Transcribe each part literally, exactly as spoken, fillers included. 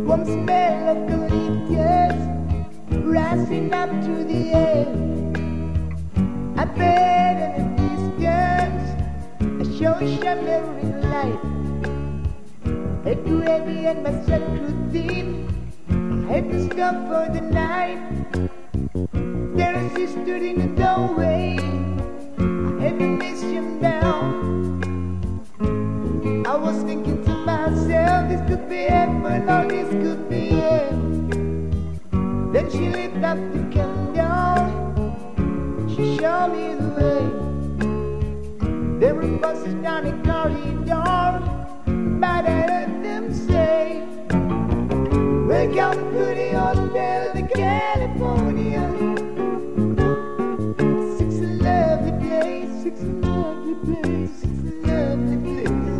warm smell of eucalyptus rising up to the air. I bet in the distance a show shimmering light. A gravy and my sacred theme had to stop for the night. There is a stood in the doorway. I had to miss him down. I was thinking to myself, this could be heaven or this could be hell. Then she lit up the candle. She showed me the way. There were buses down the corridor, but I heard them say, welcome to the Hotel de California. Six lovely days, six lovely days, six lovely days.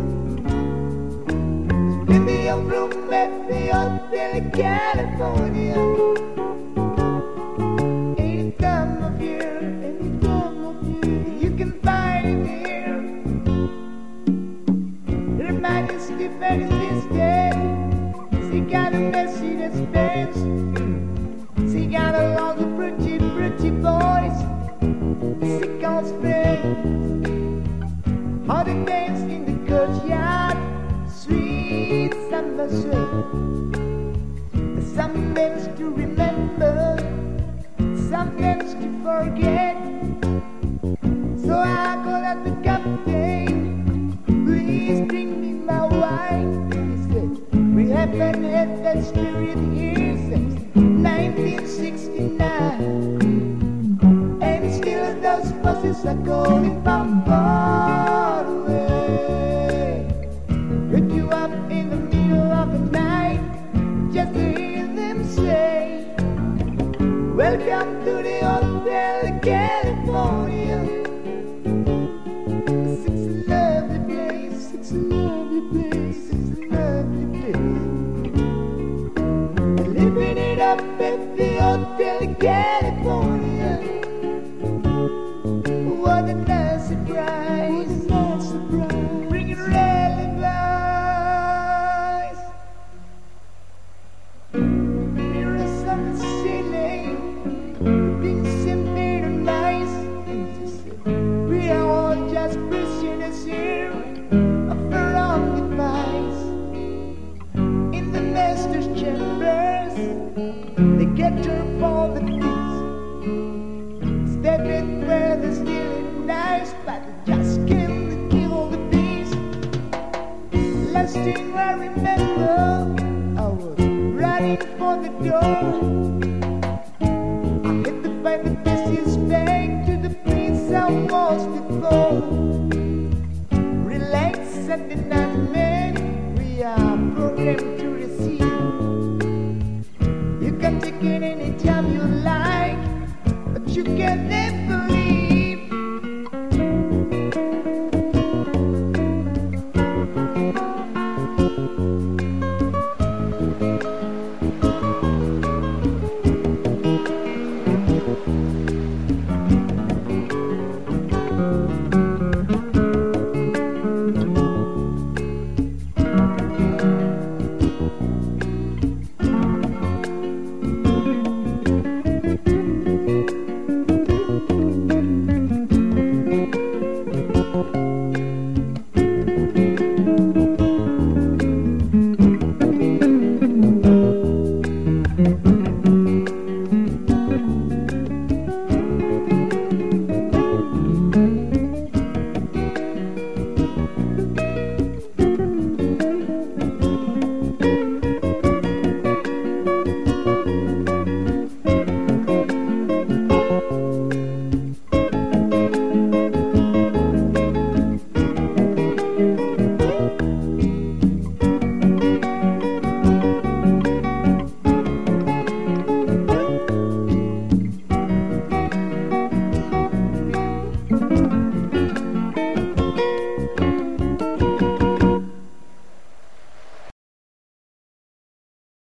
In the young room at the Hotel de California. Any time of year, any time of year, you can find it here. Reminding Stephen is this day. She got a Mercedes Benz. She got a lot of pretty, pretty boys. She calls friends. How they dance in the courtyard. Sweet summer sweat. Some names to remember, some names to forget. So I called out the captain. Please bring me my wine. He said, we haven't had that spirit here since nineteen sixty-nine. And still those buses are calling from far away. Pick you up in the middle of the night, just to hear them say, welcome to the Hotel de California. Six lovely days, six lovely days, six lovely days. Living it up at the Hotel de California. What a nice surprise, what a nice surprise. Bringing lullabies. Mirrors on the ceiling, being simple and nice. We are all just prisoners here of our own device. In the master's chambers, they get her for the peace. Stepping where they're stealing nice, but they just can't kill the beast. Last thing I remember, I was running for the door.